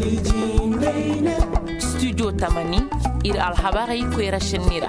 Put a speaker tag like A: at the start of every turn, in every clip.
A: studio tamani ir alhabari kwera shenira.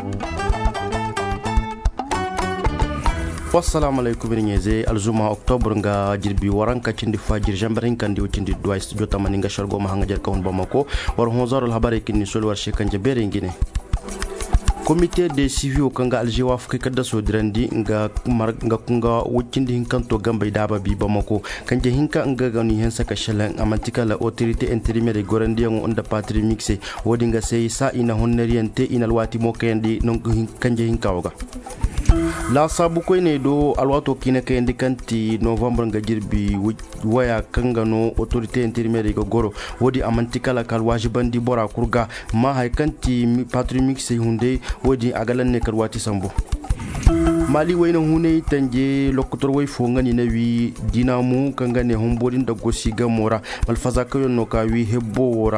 B: Wassalamu alaikum nyeze alzuma oktober nga jirbi waranka cindi fajir jambarin kan diw cindi duwa studio tamani nga shargo ma hanga jarka on bamako war honzar alhabari kinni sol war shekan jabere ngine comité de civil kanga aljewa fukai kadda so dirandi nga kunga wucindi hinkanto gambay daba bi bamako kanje hinka nga gani hen saka shalan amantika la autorité intérimaire gorandi on onda patri mixé wodi nga sey sa ina honneriente ina alwati mo kayndi non kanje hinka waga la sabu koy ne do alwato kina kayndi kanti novembre nga jirbi waya kangano autorité intérimaire go goro wodi amantika la kal wajibandi bora kurga ma hay kanti patri mixé hunde wodi agalan ne karwati sambo mali wayna hune tanje lokutor way fo ngani na wi dinamu kanga ne hombodin da gosi gamora malfaza kayon no ka wi hebbo wora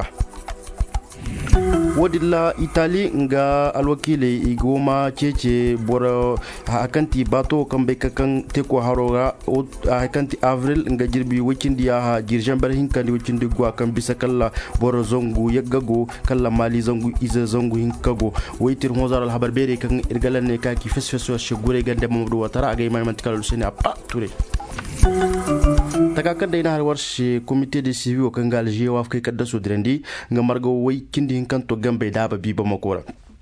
B: wodi la Italie nga alwakile igoma cece bora hakanti bato kambe kakan teko haroga hakanti avril nga jirbi wicindi ya jirjambar hinkandi wicindi gwa kan bisa kala bora zongu yaggago kala mali zongu iza zongu hinkago waitir hozar al habar bere kan irgalan ne kaki fesfeso shugure gande mamdu watara aga imam mantikal lusene apa ture takakar da ina har warshe comité de civil kan galje wa kai kadda su dirandi nga margo wai kindi hinkan to gambe da ba bi ba makora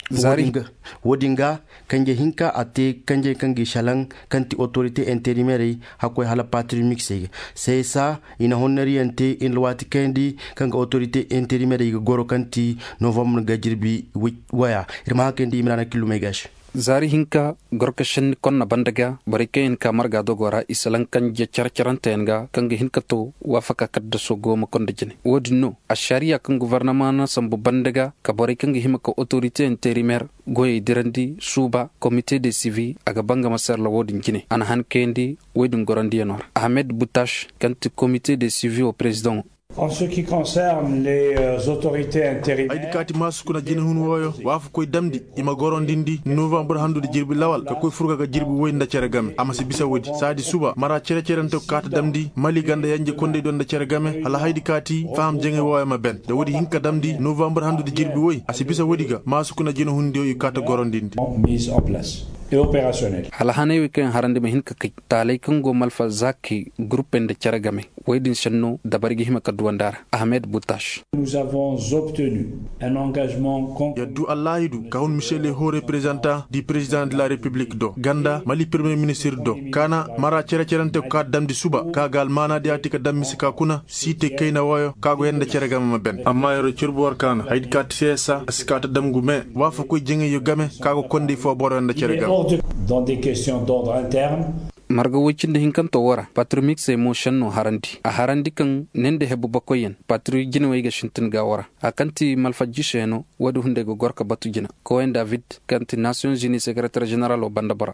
B: wodinga kanje hinka ate kanje shalan kanti autorité intérimaire hakoy hala patri mixé c'est ça ina honneriente in lwati kandi kanga autorité intérimaire goro kanti novembre gajirbi waya irma kandi imrana kilomegash
C: zari hinka gorkashin konna bandaga barikain ka marga dogora isalan kan je charcharantenga kanga hinka to wafaka kadda so goma konda jene wodino ashariya kan gouvernement na sambu bandaga ka barikanga himaka autorité intérimaire goy dirandi suba comité de civil aga banga masar la wodin jene ana han kendi wedun gorandi enor Ahmed Boutache kanti comité de civil au président.
D: En ce qui concerne les autorités intérimaires,
E: aidikati masukuna jini hunu woyo wafu koy damdi ima gorondindi novembre handude jirbi lawal ka koy furga ga jirbi woynda cere game amasi bisa wodi sadi suba mara cere cerante kata damdi mali ganda yanje konde donda cere game hala haidikati fam jenge woyo ma ben de wodi hinka damdi novembre handude jirbi woy asi bisa wodi ga masukuna jini hundi yo kata gorondindi
D: mise en place et opérationnel.
C: Hala hane weekend harande me hinka kay talay kango malfa zaki groupe de cere game waydin shanno dabarigi hima kadwandara Ahmed Boutache.
D: Nous avons obtenu un engagement
E: yaddu allahidu kahun monsieur le haut représentant du président de la république do ganda mali premier ministre do kana mara cerante ka damdi suba ka gal mana de atika dammi sika kuna site kayna woyo kago yenda ceregam ma ben amma yoro cirbor kana haydi kat sesa asikata damgu me wafa ko jenge yo game kago kondi fo boro yenda ceregam
D: dans des questions d'ordre interne.
C: marga wicinde hinkanto wora patru mixe motion no harandi kan nende hebu bakoyen patru jinwe ga shintin ga wora akanti malfajisheno wadu hunde go gorka batujina Cohen David kanti Nations Unies secrétaire général o bandabara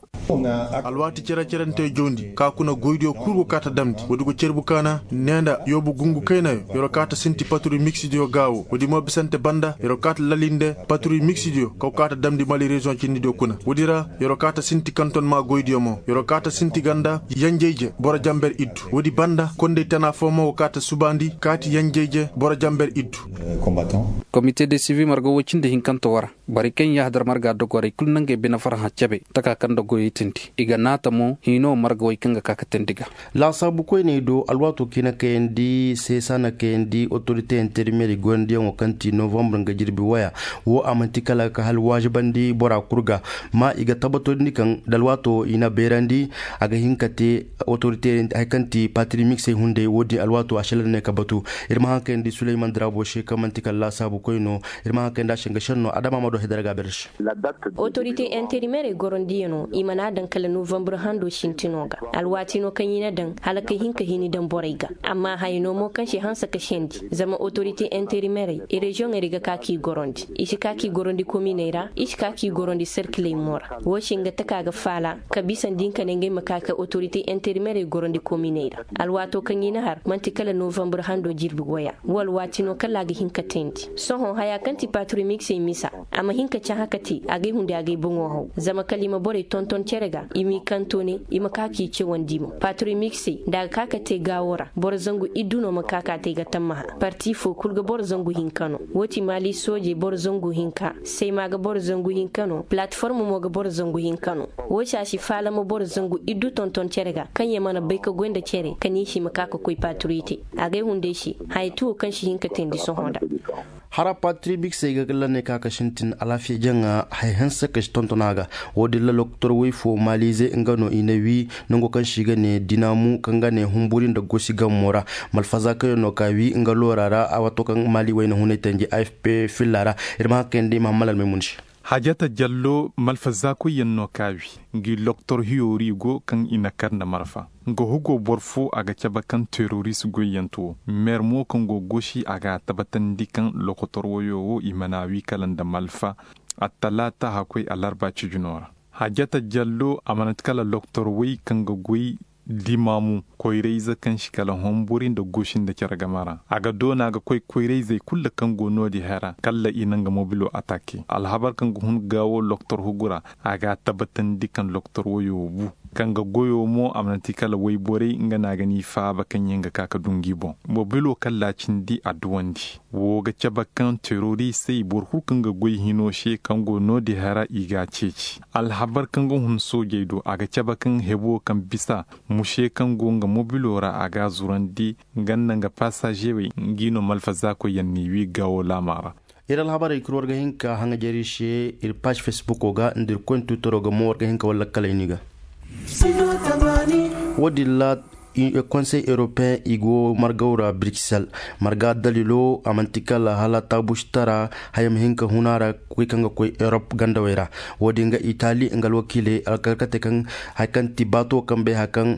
E: alwati cerante jondi ka kuna goydo kurgo kata damdi wadu go cerbu kana nenda yobu gungu kaynayo yoro kata sinti patru mixidio gawo wadi mo bisante banda yoro kata lalinde patru mixidio ko kata damdi mali region ci nido kuna wadira yoro kata sinti canton ma goydo mo yoro kata sinti ganda yanjeje bora jamber iddu wodi banda konde tana fomo wakata subandi kati yanjeje bora jamber iddu
D: combattant
C: comité de civil margo wocinde hinkanto wara bari ken yahdar marga dogore kulnange bina farha chabe taka kando goyitinti iga nata mo hino margo wikanga kakatendiga
B: la sabu koy ne do alwato kina kendi sesana kendi autorité intérimaire gondi on kanti novembre nga jirbi waya wo amantikala ka hal wajibandi bora kurga ma iga tabato nikan dalwato ina berandi aga hinkate autorité ay kanti patri mixé hunde wodi alwato ashelne kabatu irma hankendi Suleiman Drabo she kamantikal la sabu koy no irma hankenda shinga shanno adama mado hedaraga bersh
F: autorité intérimaire gorondi no imana dan kala novembre hando shintinoga alwati no kanyina dan halaka hinka hini dan boraiga amma hayno mo kan shi hansa ka shendi zama autorité intérimaire e région eriga kaki gorondi ishikaki gorondi commune ishikaki gorondi cercle mora wo shinga takaga fala kabisan dinka nenge makaka autorité intérimaire gorondi commune alwato kanyina har mantikala novembre hando jirbi goya wal wati no kala ga hinka tendi soho haya kanti patrimix e misa zama hinka can haka te a gai hunde a gai bongo hau zama kalima bore tonton cerega imi kantone ima kaki ce wandimo patri mixe daga kaka te gawora bor zangu iduno ma kaka te ga tamma parti fo kulga bor zangu hinkano woti mali soje bor zangu hinka sai maga bor zangu hinkano platform mo ga bor zangu hinkano wocha shi fala mo bor zangu idu tonton cerega kanye mana bai ka gwenda cere kani shi makaka koi patrite a gai hunde shi haitu kan shi hinka tendi so honda
B: hara patri big sai ga ne kaka shintin alafiya janga haihan saka tontonaga wodi la doktor wai fo malize ingano inawi nango kan shiga ne dinamu kan gane humburin da gosi gamora malfaza kayo no kawi ingalo rara awato kan mali wai na hunai tanji afp fillara irma kende mamalal memunshi
G: hajata jallo malfaza ko yenno kawi ngi doktor hiyori go kan ina karna marfa ngo hugo borfo aga caba kan terrorist go yanto mer mo kan go goshi aga tabatan dikan lokotor woyo imanawi kalanda malfa atalata hakoi alarba chujunora hajata jallo amanat kala doktor wi kan go goi dimamu koireza kan shikala homburin da goshin da kira gamara aga dona ga koireza kulla kan gono di hera kalla inanga mobilo atake alhabar kan hun gawo doktor hugura aga tabatan dikan doktor woyo bu kanga goyo mo amnati kala way bore nga nagani fa bakan yenga kaka dungi bon mobilo kala cindi adwandi wo ga cabakan terrorist sai burhu kanga goy hino she kango no di hara iga ceci alhabar kango hun soje do aga cabakan hebo kan bisa mushe kango nga mobilo ra aga zurandi ganna nga passager we ngino malfaza ko yanni wi gawo lamara
B: iral habara ikror ga hinka hanga jerishe il page facebook ga ndir kontu toro ga mo ga hinka wala kala iniga wadi la conseil européen igo margaura Bruxelles marga dalilo amantikala halata bushtara hayam hinka hunara kuikanga koi Europe gandawera wadi nga Italy ngal wakile alkalkate kan hakan tibato kambe hakan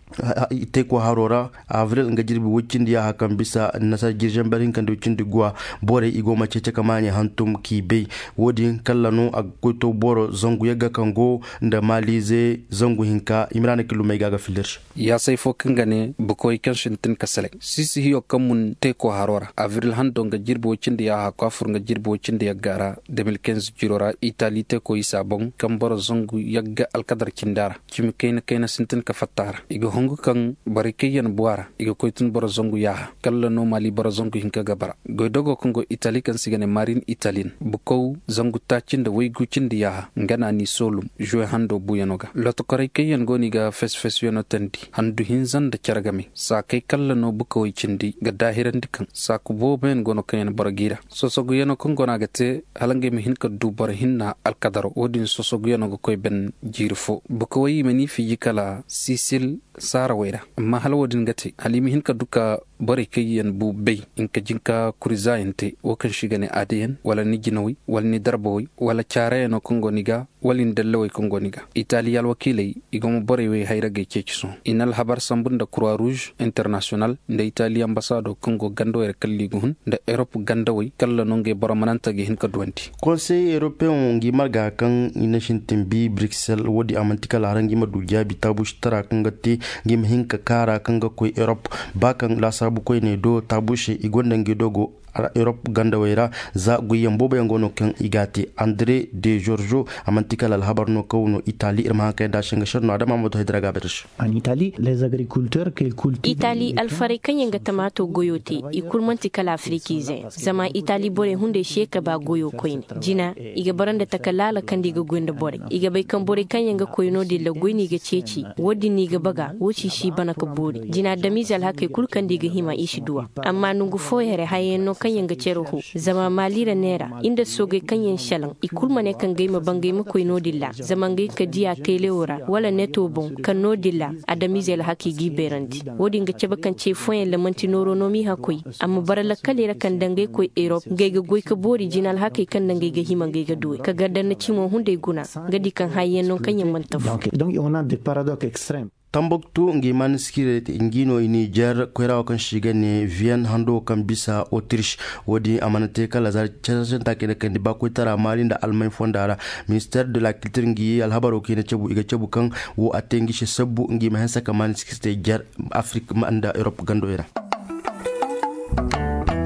B: ite ko harora avril nga jirbi wuccindi ya hakan bisa nasa girjan barin kan wuccindi gwa bore igo mace ce kamani hantum ki be wodi kallano a goto boro zangu yaga kango nda malize zangu hinka imrana kilu mai gaga filir
C: ya sai fo kangane bukoy kanshin tin kasale sisi hiyo kamun te ko harora avril hando nga jirbi wuccindi ya hakwa fur nga jirbi wuccindi ya gara 2015 jirora Italy te ko isabon kan boro zangu yaga alkadar kindara kimi kayna sintin ka fatara igo hongu kan barikeyan buara iga koitun boro zongu yaha kala no mali boro zongu hinka gabara goidogo kongo Italy kan sigane marine italien buko zongu tachinda waygu chindi yaha ngana ni solum joe hando buyanoga loto korikeyan goni ga fes yono tendi handu hinzan da charagami sa kai kala no buko chindi ga dahiran dikan sa ku boben gono kayan baragira sosogu yano kongo nagate halange mi hinka du bor hinna alkadaro odin sosogu yano go koy ben jirfo buko yi mani fi kala sisil sara waira amma halwadin gate halimi hinka duka bore kayen bu bay inka jinka kurizayente wakan shigane adiyen wala ni jinawi wala ni darboy wala charayno kongo niga walin dallawai kongo niga italiyal wakilai igomo bore we hayra ge ceciso inal habar sambunda croix rouge international nda italiya ambassado kongo gando er kalli guhun nda europe gandawai kala nonge boro mananta ge hinka duwanti
B: conseil européen ngi marga kan inashin timbi Bruxelles wodi amantikal harangi madu jabi tabush tara kan gatti ngim hinka kara kanga koy Europe bakan la sabu koy ne do tabushe igonda ngi dogo Europe gandawera za guyen boba yangono kan igati André de Giorgio amantikal al habarno kawno Italie irma ka da shinga sharno adama moto hidraga betish
H: en Italie les agriculteurs qui cultivent
F: Italie alfare kanyanga tamato goyoti ikulmanti kala afrikize zama Italie bore hunde sheka ba goyo koyni jina iga baranda takalala kandiga gwenda bore iga bai kan bore kanyanga koyno de la goyni ga ceci wodi ni ga baga wuci shi bana ka bore jina da mizal hake kul kandiga hima ishi duwa amma nungu foyere hayeno kanyanga cerohu zama malira nera inda soge kanyen shalan ikulmane kan gaima bangaima koyno dilla zama ngai ka diya teleora wala neto bon kan no dilla adamizel haki giberanti wodi nga ceba kan ce foyen lamanti noronomi hakoi amma barala kalera kan dangai koy Europe gaiga goy ka bori jinal haki kan dangai ga hima gaiga duwe ka gaddan na cimo hunde guna gadi kan hayyen non kanyen mantafu
H: donc on a des paradoxes extrêmes
B: Tamboktu ngi manskire ngino ini jar kwera kan shigane Vienne hando kan bisa Autriche wodi amanate kala zar chashan takene kan diba ko tara malin da Allemagne fondara ministère de la culture ngi alhabaro kine cebu iga cebu kan wo atengi she sabbu ngi mahansa kan manskire jar Afrique manda Europe gandoera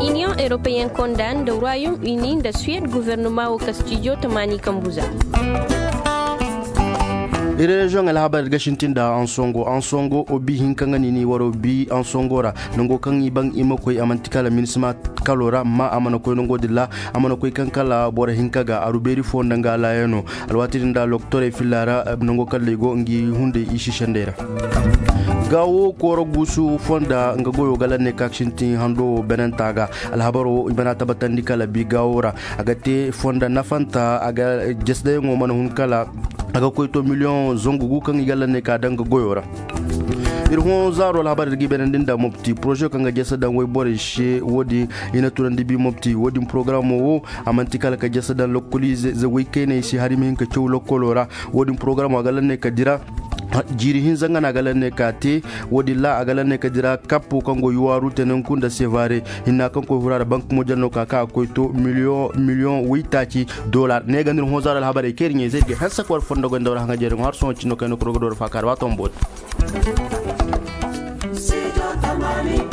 F: Union européenne condamne le Royaume-Uni de Suède gouvernement au Castillo Tamani Kambuza.
B: Région el habar gashintinda ansongo obi hinkanga nini waro bi ansongora nongo kangi bang imo koy amantikala minisma kalora ma amana koy nongo dilla amana koy kankala bora hinkaga aruberi fondanga la yeno alwatirinda loktore filara nongo kallego ngi hunde ishi shandera gawo koro gusu fonda nga goyo galane kakshinti hando benentaga alhabaro ibana tabatandi kala bi gawora agate fonda nafanta aga jesde ngomana hunkala aga koyto million zongugu kan galane ka danga goyora irhon zaro labar gi benendinda mopti projet kan jessa dan way bore she wodi ina turandi bi mopti wodi programme wo amantikala ka jessa dan localize ze weekend si harimi ka cew lokolora wodi programme galane ka dira jiri hin zangana galane ka te wodi la agalane ka dira kapu kango yuwaru tenen kunda sevare hinna kanko hurara bank mo janno ka koyto million witaci dollar ne ganir hozar al habare kerinye zege hassa ko fondo gonda hanga jere har son cino kayno ko do fakar wa tombot